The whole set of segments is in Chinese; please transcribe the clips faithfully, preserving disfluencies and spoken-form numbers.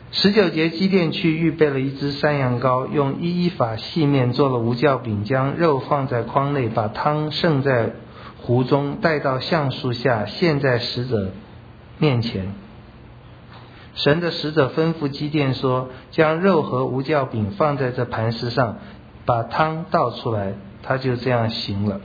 十九节，基甸去预备了一只山羊羔，用一依法细面做了无酵饼，将肉放在筐内，把汤盛在壶中，带到橡树下，献在使者面前。神的使者吩咐基甸说，将肉和无酵饼放在这磐石上，把汤倒出来，他就这样行了。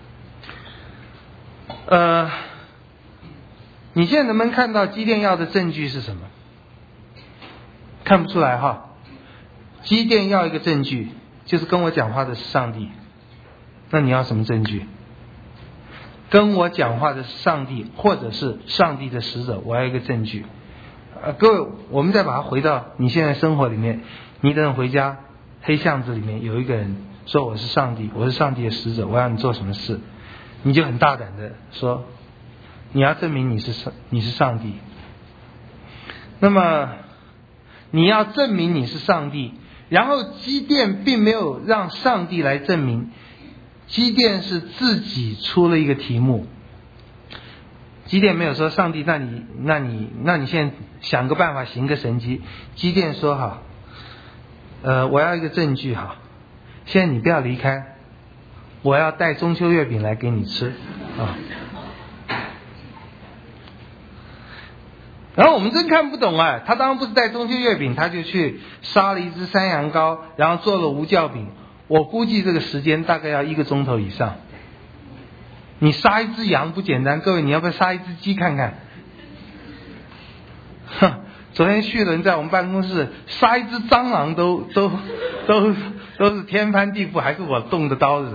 呃，你现在能不能看到基甸要的证据是什么？看不出来哈。基甸要一个证据，就是跟我讲话的是上帝。那你要什么证据？跟我讲话的是上帝，或者是上帝的使者，我要一个证据。呃，各位，我们再把它回到你现在生活里面，你等回家，黑巷子里面有一个人说我是上帝，我是上帝的使者，我要你做什么事，你就很大胆的说，你要证明你是上你是上帝。那么你要证明你是上帝，然后基甸并没有让上帝来证明，基甸是自己出了一个题目。基甸没有说上帝，那你那你那你现在想个办法行个神迹。基甸说好，呃，我要一个证据哈，现在你不要离开，我要带中秋月饼来给你吃啊。然后我们真看不懂哎，他当然不是带中秋月饼，他就去杀了一只山羊羔，然后做了无酵饼。我估计这个时间大概要一个钟头以上。你杀一只羊不简单，各位，你要不要杀一只鸡看看？哼，昨天旭伦在我们办公室杀一只蟑螂都都都都是天翻地覆，还是我动的刀子。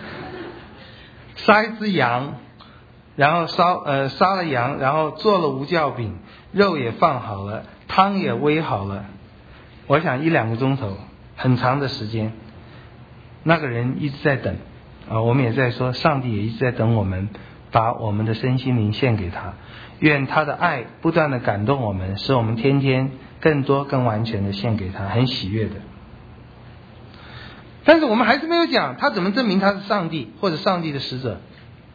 杀一只羊，然后烧呃杀了羊，然后做了无酵饼，肉也放好了，汤也煨好了。我想一两个钟头，很长的时间。那个人一直在等啊，我们也在说，上帝也一直在等我们把我们的身心灵献给他，愿他的爱不断的感动我们，使我们天天更多更完全的献给他，很喜悦的。但是我们还是没有讲他怎么证明他是上帝或者上帝的使者。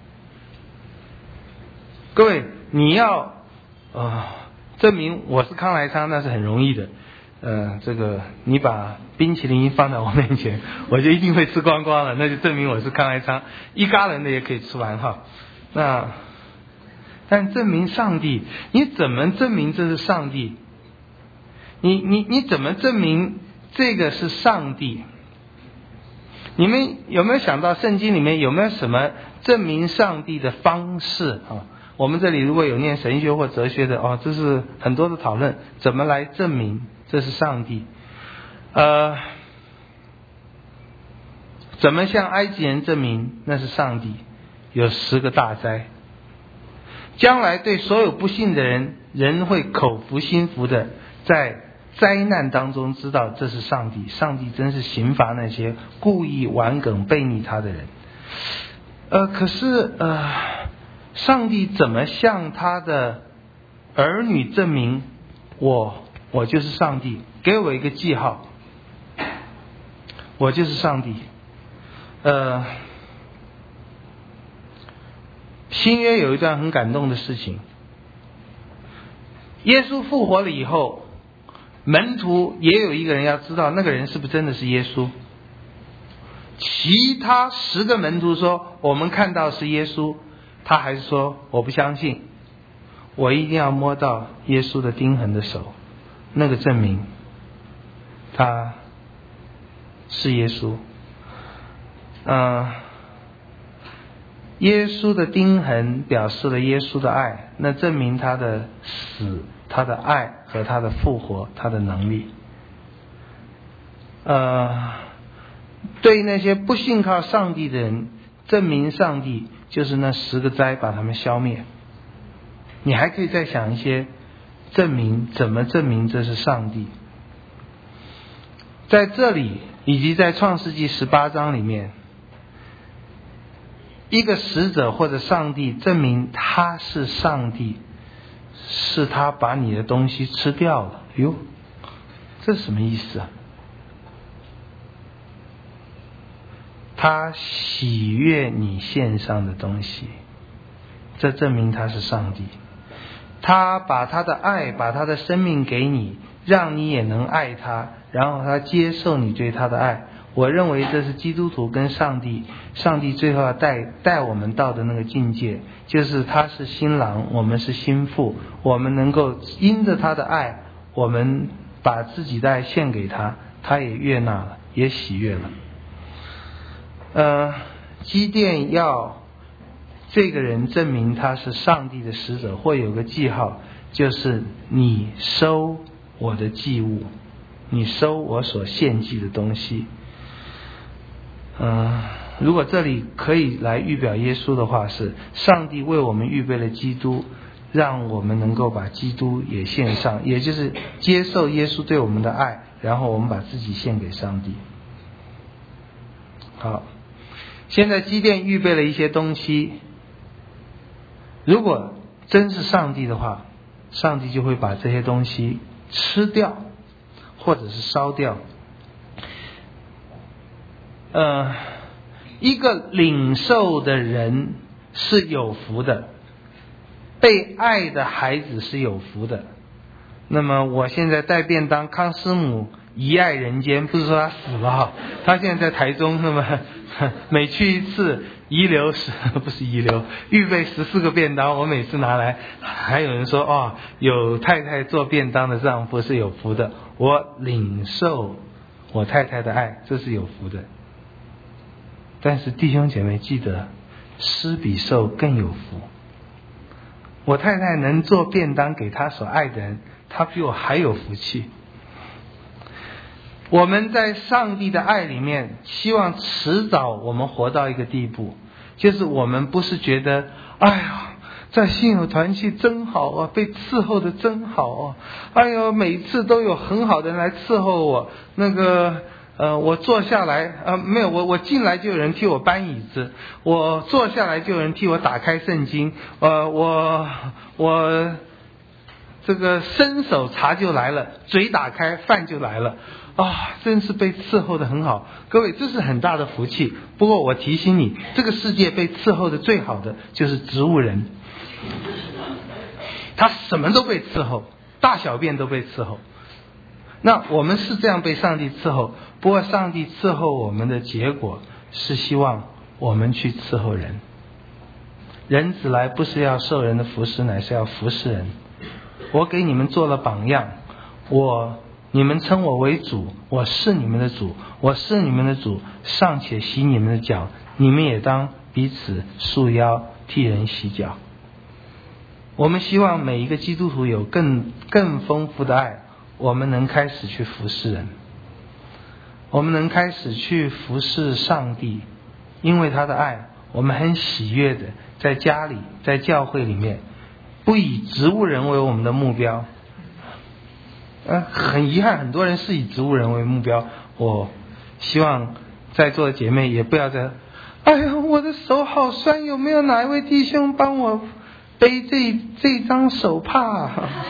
各位，你要呃证明我是康来昌，那是很容易的。呃，这个你把冰淇淋放在我面前，我就一定会吃光光了，那就证明我是康来昌，一嘎人的也可以吃完哈。那但证明上帝，你怎么证明这是上帝？你你你怎么证明这个是上帝？你们有没有想到圣经里面有没有什么证明上帝的方式啊？我们这里如果有念神学或哲学的哦，这是很多的讨论，怎么来证明这是上帝？呃，怎么向埃及人证明那是上帝？有十个大灾，将来对所有不信的人，人会口服心服的，在灾难当中知道这是上帝，上帝真是刑罚那些故意顽梗背逆他的人。呃，可是呃，上帝怎么向他的儿女证明我我就是上帝？给我一个记号，我就是上帝。呃，新约有一段很感动的事情，耶稣复活了以后，门徒也有一个人要知道那个人是不是真的是耶稣。其他十个门徒说我们看到是耶稣，他还是说我不相信，我一定要摸到耶稣的钉痕的手，那个证明他是耶稣。嗯、呃，耶稣的钉痕表示了耶稣的爱，那证明他的死、他的爱和他的复活、他的能力。呃，对那些不信靠上帝的人，证明上帝就是那十个灾把他们消灭。你还可以再想一些证明，怎么证明这是上帝？在这里以及在创世纪十八章里面，一个使者或者上帝证明他是上帝，是他把你的东西吃掉了。哟，这是什么意思啊？他喜悦你献上的东西，这证明他是上帝。他把他的爱，把他的生命给你， 让你也能爱他，然后他接受你对他的爱。我认为这是基督徒跟上帝上帝最后要带带我们到的那个境界，就是他是新郎，我们是新妇，我们能够因着他的爱，我们把自己的爱献给他，他也悦纳了，也喜悦了。呃，基甸要这个人证明他是上帝的使者，或有个记号，就是你收我的祭物，你收我所献祭的东西。嗯、呃，如果这里可以来预表耶稣的话，是上帝为我们预备了基督，让我们能够把基督也献上，也就是接受耶稣对我们的爱，然后我们把自己献给上帝。好，现在基甸预备了一些东西，如果真是上帝的话，上帝就会把这些东西吃掉，或者是烧掉。呃，一个领受的人是有福的，被爱的孩子是有福的。那么我现在带便当，康师母遗爱人间，不是说他死了哈，他现在在台中，那么每去一次遗留十不是遗留，预备十四个便当，我每次拿来，还有人说哦，有太太做便当的丈夫是有福的。我领受我太太的爱，这是有福的。但是弟兄姐妹记得，施比受更有福。我太太能做便当给她所爱的人，她比我还有福气。我们在上帝的爱里面，希望迟早我们活到一个地步，就是我们不是觉得哎呀在信友团契真好啊，被伺候的真好啊，哎呦每次都有很好的人来伺候我，那个呃，我坐下来，呃，没有，我我进来就有人替我搬椅子，我坐下来就有人替我打开圣经，呃，我我这个伸手茶就来了，嘴打开饭就来了，啊，真是被伺候的很好。各位，这是很大的福气。不过我提醒你，这个世界被伺候的最好的就是植物人，他什么都被伺候，大小便都被伺候。那我们是这样被上帝伺候，不过上帝伺候我们的结果是希望我们去伺候人。人子来不是要受人的服侍，乃是要服侍人。我给你们做了榜样，我你们称我为主，我是你们的主，我是你们的主，尚且洗你们的脚，你们也当彼此束腰，替人洗脚。我们希望每一个基督徒有更更丰富的爱，我们能开始去服侍人，我们能开始去服侍上帝，因为他的爱，我们很喜悦的在家里，在教会里面，不以植物人为我们的目标。呃，很遗憾，很多人是以植物人为目标。我希望在座的姐妹也不要再，哎呀，我的手好酸，有没有哪一位弟兄帮我背这这张手帕？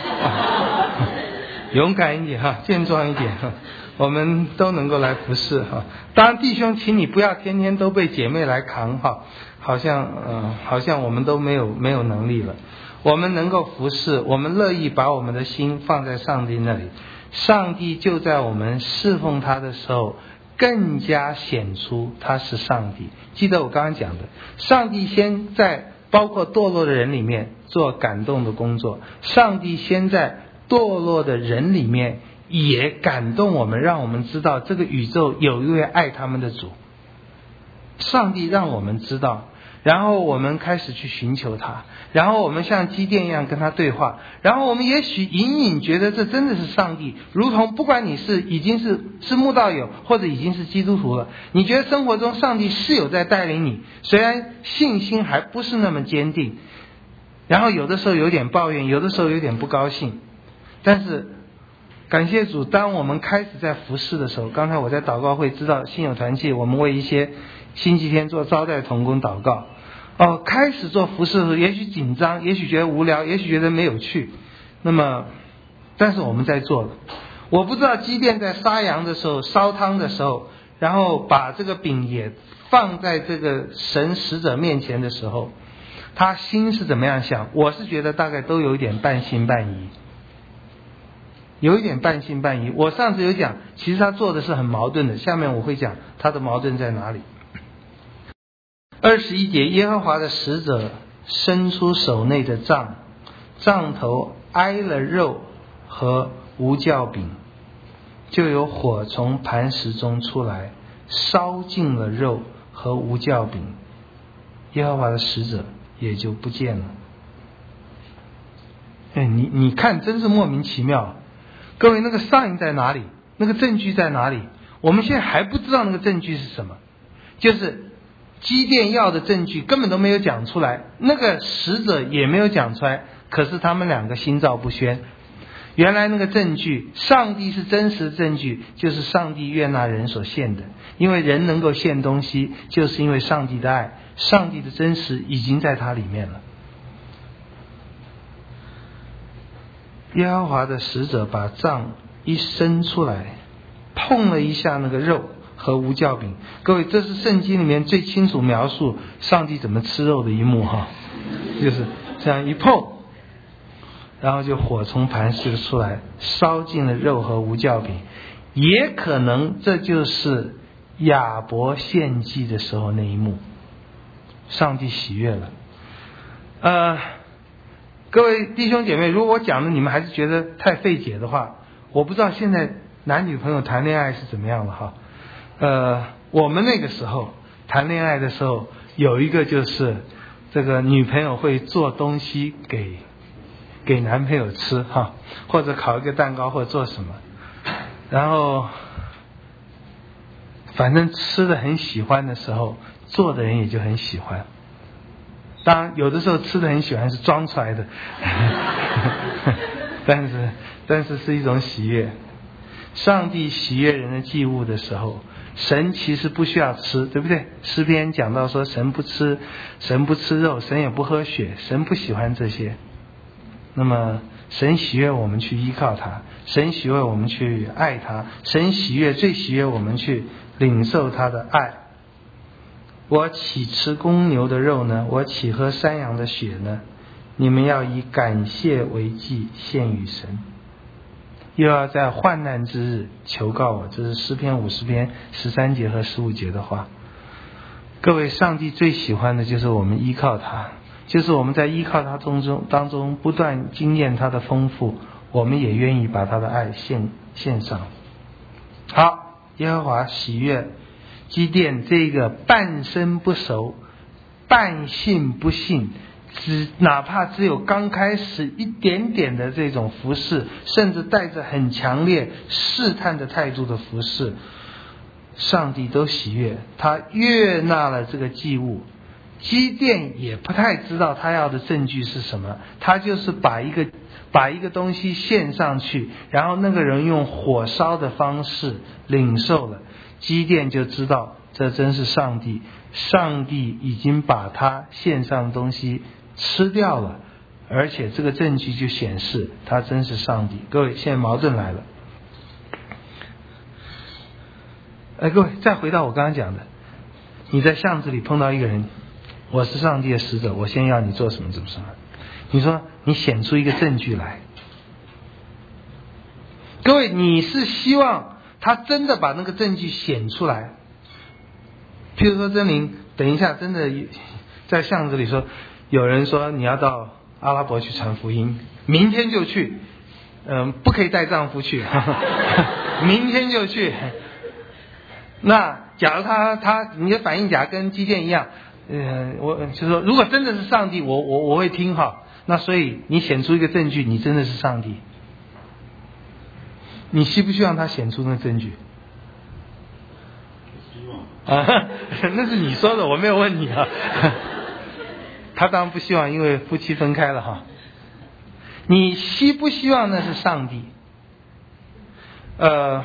勇敢一点哈，健壮一点哈，我们都能够来服侍哈。当然，弟兄，请你不要天天都被姐妹来扛哈，好像呃，好像我们都没有没有能力了。我们能够服侍，我们乐意把我们的心放在上帝那里，上帝就在我们侍奉他的时候更加显出他是上帝。记得我刚刚讲的，上帝先在包括堕落的人里面做感动的工作，上帝先在堕落的人里面也感动我们，让我们知道这个宇宙有一位爱他们的主。上帝让我们知道，然后我们开始去寻求他，然后我们像基甸一样跟他对话，然后我们也许隐隐觉得这真的是上帝，如同不管你是已经是是慕道友或者已经是基督徒了，你觉得生活中上帝是有在带领你，虽然信心还不是那么坚定，然后有的时候有点抱怨，有的时候有点不高兴，但是感谢主，当我们开始在服侍的时候，刚才我在祷告会知道信友团契，我们为一些星期天做招待同工祷告。哦，开始做服侍的时候，也许紧张，也许觉得无聊，也许觉得没有趣。那么，但是我们在做了。我不知道基甸在杀羊的时候、烧汤的时候，然后把这个饼也放在这个神使者面前的时候，他心是怎么样想？我是觉得大概都有一点半信半疑。 有一点半信半疑。我上次有讲，其实他做的是很矛盾的，下面我会讲他的矛盾在哪里。二十一节，耶和华的使者伸出手内的杖，杖头挨了肉和无酵饼，就有火从磐石中出来，烧尽了肉和无酵饼，耶和华的使者也就不见了。哎，你你看，真是莫名其妙。各位，那个sign在哪里？那个证据在哪里？我们现在还不知道那个证据是什么，就是基甸要的证据根本都没有讲出来，那个使者也没有讲出来，可是他们两个心照不宣。原来那个证据，上帝是真实的证据，就是上帝悦纳人所献的。因为人能够献东西，就是因为上帝的爱，上帝的真实已经在它里面了。耶和华的使者把杖一伸出来，碰了一下那个肉和无酵饼。各位，这是圣经里面最清楚描述上帝怎么吃肉的一幕哈，就是这样一碰，然后就火从磐石出来，烧尽了肉和无酵饼。也可能这就是亚伯献祭的时候那一幕，上帝喜悦了。呃，各位弟兄姐妹，如果我讲的你们还是觉得太费解的话，我不知道现在男女朋友谈恋爱是怎么样的哈。呃，我们那个时候谈恋爱的时候，有一个就是这个女朋友会做东西给给男朋友吃哈，或者烤一个蛋糕或者做什么，然后反正吃的很喜欢的时候，做的人也就很喜欢。当然有的时候吃的很喜欢是装出来的但是但是是一种喜悦。上帝喜悦人的祭物的时候，神其实不需要吃，对不对？诗篇讲到说神不吃神不吃肉，神也不喝血，神不喜欢这些。那么神喜悦我们去依靠他，神喜悦我们去爱他，神喜悦最喜悦我们去领受他的爱。我岂吃公牛的肉呢？我岂喝山羊的血呢？你们要以感谢为祭献与神，又要在患难之日求告我。这是诗篇五十篇十三节和十五节的话。各位，上帝最喜欢的就是我们依靠他，就是我们在依靠他当中当中不断经验他的丰富，我们也愿意把他的爱献献上。好，耶和华喜悦基甸这个半生不熟、半信不信，只哪怕只有刚开始一点点的这种服侍，甚至带着很强烈试探的态度的服侍，上帝都喜悦，他悦纳了这个祭物。基甸也不太知道他要的证据是什么，他就是把一个把一个东西献上去，然后那个人用火烧的方式领受了，基甸就知道这真是上帝，上帝已经把他献上的东西吃掉了，而且这个证据就显示他真是上帝。各位，现在矛盾来了。哎，各位，再回到我刚刚讲的，你在巷子里碰到一个人，我是上帝的使者，我先要你做什么怎么什么，你说你显出一个证据来。各位，你是希望他真的把那个证据显出来？譬如说真灵等一下真的在巷子里说，有人说你要到阿拉伯去传福音，明天就去，嗯，不可以带丈夫去明天就去。那假如他他你的反应假跟基甸一样，呃，我就说如果真的是上帝，我我我会听哈。那所以你显出一个证据，你真的是上帝，你希不希望他显出那个证据？ 希望啊，那是你说的，我没有问你啊。他当然不希望，因为夫妻分开了哈。你希不希望那是上帝？呃。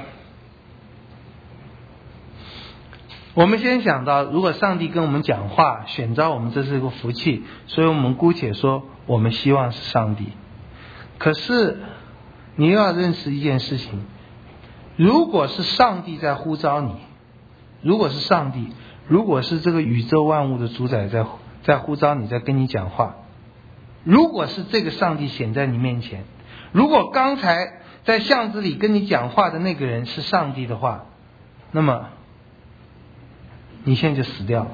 我们先想到，如果上帝跟我们讲话，选召我们，这是一个福气，所以我们姑且说我们希望是上帝。可是你又要认识一件事情，如果是上帝在呼召你，如果是上帝，如果是这个宇宙万物的主宰在在呼召你，在跟你讲话，如果是这个上帝显在你面前，如果刚才在巷子里跟你讲话的那个人是上帝的话，那么你现在就死掉了。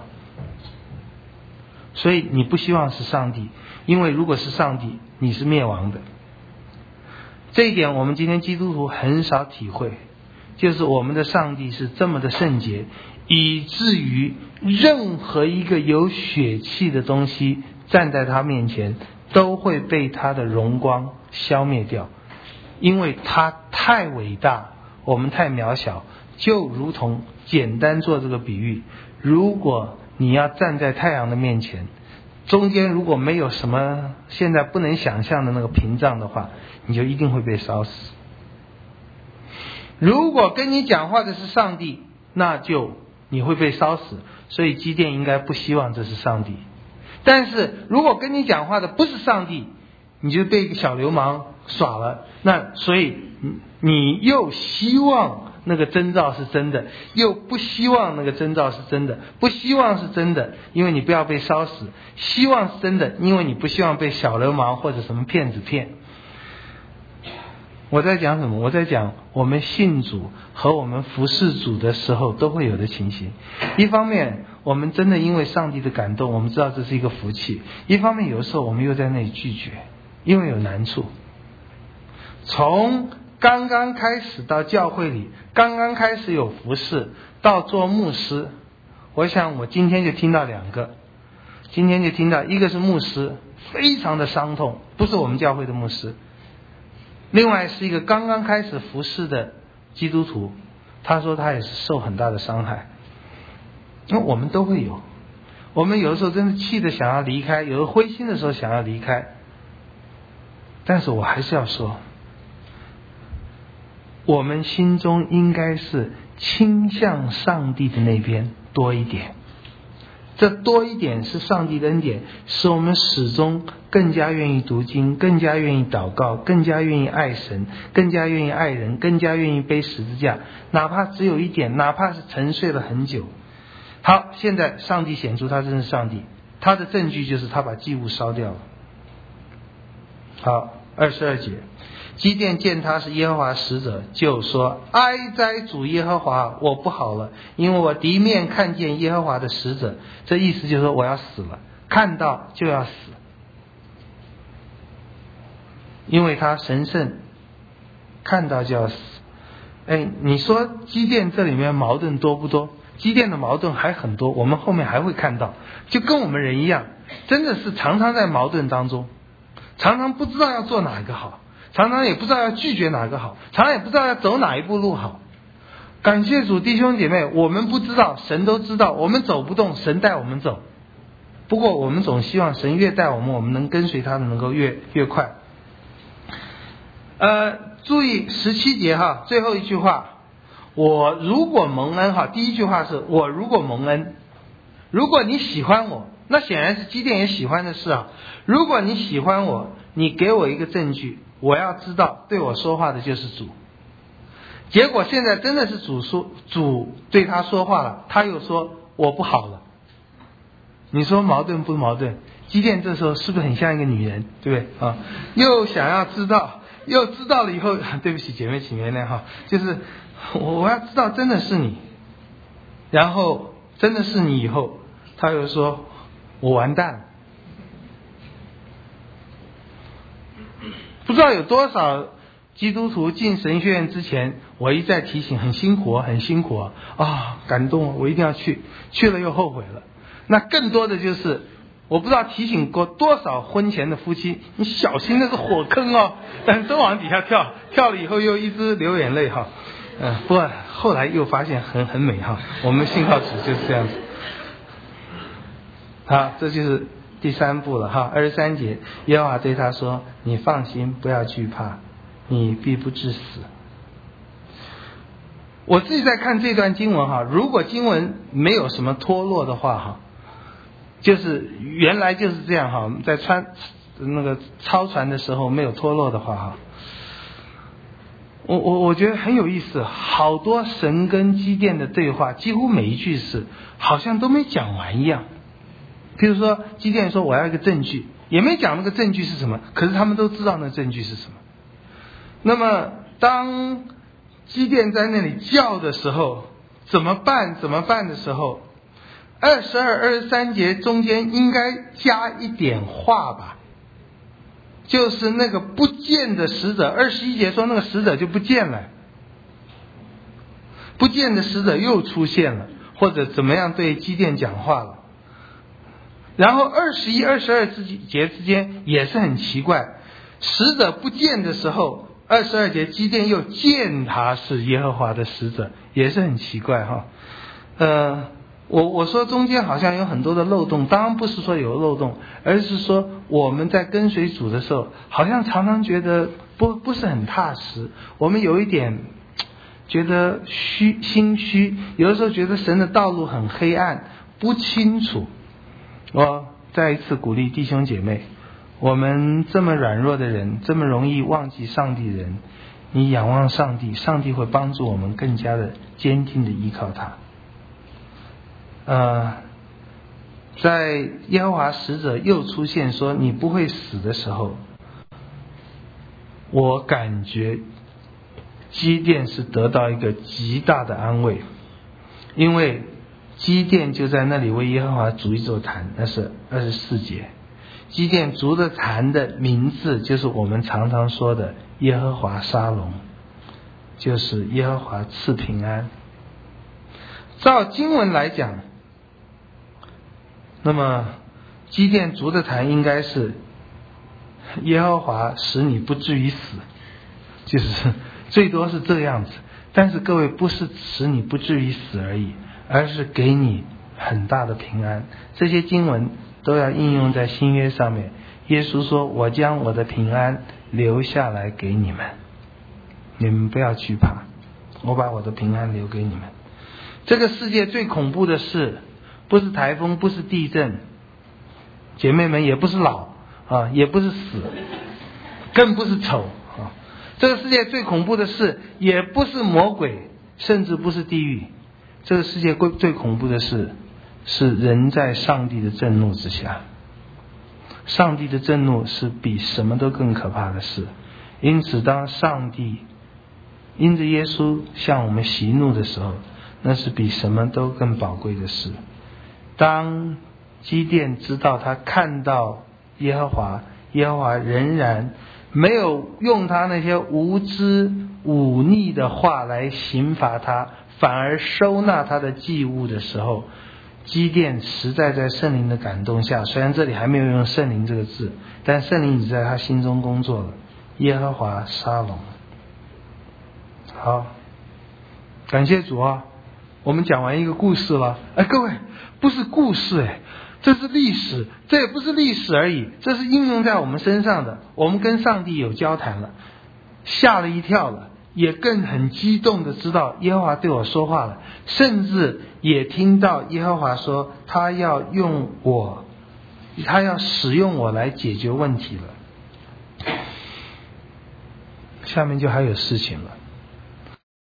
所以你不希望是上帝，因为如果是上帝，你是灭亡的。这一点我们今天基督徒很少体会，就是我们的上帝是这么的圣洁，以至于任何一个有血气的东西站在他面前都会被他的荣光消灭掉，因为他太伟大，我们太渺小。就如同简单做这个比喻，如果你要站在太阳的面前，中间如果没有什么现在不能想象的那个屏障的话，你就一定会被烧死。如果跟你讲话的是上帝，那就你会被烧死。所以基甸应该不希望这是上帝。但是如果跟你讲话的不是上帝，你就被一个小流氓耍了，那所以你又希望那个征兆是真的，又不希望那个征兆是真的。不希望是真的，因为你不要被烧死；希望是真的，因为你不希望被小流氓或者什么骗子骗。我在讲什么？我在讲我们信主和我们服侍主的时候都会有的情形。一方面我们真的因为上帝的感动，我们知道这是一个福气；一方面有的时候我们又在那里拒绝，因为有难处。从刚刚开始到教会里，刚刚开始有服侍，到做牧师，我想我今天就听到两个。今天就听到一个是牧师，非常的伤痛，不是我们教会的牧师。另外是一个刚刚开始服侍的基督徒，他说他也是受很大的伤害。因为我们都会有，我们有的时候真的气得想要离开，有的灰心的时候想要离开。但是我还是要说，我们心中应该是倾向上帝的那边多一点。这多一点是上帝的恩典，使我们始终更加愿意读经，更加愿意祷告，更加愿意爱神，更加愿意爱人，更加愿意背十字架，哪怕只有一点，哪怕是沉睡了很久。好，现在上帝显出他真是上帝，他的证据就是他把祭物烧掉了。好，二十二节，基甸见他是耶和华使者，就说：哀哉主耶和华，我不好了，因为我敌面看见耶和华的使者。这意思就是说我要死了，看到就要死，因为他神圣，看到就要死。哎，你说基甸这里面矛盾多不多？基甸的矛盾还很多，我们后面还会看到，就跟我们人一样，真的是常常在矛盾当中，常常不知道要做哪一个好，常常也不知道要拒绝哪个好，常常也不知道要走哪一步路好。感谢主，弟兄姐妹，我们不知道，神都知道，我们走不动，神带我们走。不过我们总希望神越带我们，我们能跟随他的能够越越快。呃，注意十七节哈，最后一句话，我如果蒙恩哈，第一句话是我如果蒙恩，如果你喜欢我，那显然是基甸也喜欢的事啊。如果你喜欢我，你给我一个证据，我要知道对我说话的就是主。结果现在真的是主说，主对他说话了，他又说我不好了。你说矛盾不矛盾？基甸这时候是不是很像一个女人，对不对啊？又想要知道，又知道了以后，对不起姐妹请原谅哈，就是我要知道真的是你，然后真的是你以后，他又说我完蛋了。不知道有多少基督徒进神学院之前，我一再提醒很辛苦啊，很辛苦啊，啊，感动我一定要去，去了又后悔了。那更多的就是，我不知道提醒过多少婚前的夫妻，你小心那是火坑哦，但是都往底下跳，跳了以后又一直流眼泪哈。嗯、呃，不过后来又发现很很美哈，我们信靠主就是这样子。好，这就是第三步了哈，二十三节，耶和华对他说：你放心，不要惧怕，你必不致死。我自己在看这段经文哈，如果经文没有什么脱落的话哈，就是原来就是这样哈，在穿那个抄传的时候没有脱落的话哈，我我我觉得很有意思，好多神跟基甸的对话，几乎每一句是好像都没讲完一样。譬如说基甸说我要一个证据，也没讲那个证据是什么，可是他们都知道那证据是什么。那么当基甸在那里叫的时候，怎么办怎么办的时候，二十二、二十三节中间应该加一点话吧，就是那个不见的使者。二十一节说那个使者就不见了，不见的使者又出现了，或者怎么样对基甸讲话了。然后二十一、二十二节之间也是很奇怪，使者不见的时候，二十二节基甸又见他是耶和华的使者，也是很奇怪哈。呃，我我说中间好像有很多的漏洞，当然不是说有漏洞，而是说我们在跟随主的时候，好像常常觉得不不是很踏实，我们有一点觉得虚心虚，有的时候觉得神的道路很黑暗，不清楚。我再一次鼓励弟兄姐妹，我们这么软弱的人，这么容易忘记上帝的人，你仰望上帝，上帝会帮助我们更加的坚定的依靠他。呃，在耶和华使者又出现说你不会死的时候，我感觉基甸是得到一个极大的安慰，因为基甸就在那里为耶和华筑一座坛，那是二十四节。基甸筑的坛的名字就是我们常常说的耶和华沙龙，就是耶和华赐平安。照经文来讲，那么基甸筑的坛应该是耶和华使你不至于死，就是最多是这样子。但是各位，不是使你不至于死而已，而是给你很大的平安。这些经文都要应用在新约上面。耶稣说，我将我的平安留下来给你们，你们不要惧怕，我把我的平安留给你们。这个世界最恐怖的事不是台风，不是地震，姐妹们，也不是老啊，也不是死，更不是丑啊。这个世界最恐怖的事也不是魔鬼，甚至不是地狱。这个世界最恐怖的事是人在上帝的震怒之下。上帝的震怒是比什么都更可怕的事。因此当上帝因着耶稣向我们息怒的时候，那是比什么都更宝贵的事。当基甸知道他看到耶和华，耶和华仍然没有用他那些无知忤逆的话来刑罚他，反而收纳他的祭物的时候，基甸实在在圣灵的感动下，虽然这里还没有用圣灵这个字，但圣灵已在他心中工作了。耶和华沙龙。好，感谢主啊，我们讲完一个故事了。哎，各位，不是故事，哎，这是历史。这也不是历史而已，这是应用在我们身上的。我们跟上帝有交谈了，吓了一跳了，也更很激动的知道耶和华对我说话了，甚至也听到耶和华说他要用我，他要使用我来解决问题了。下面就还有事情了。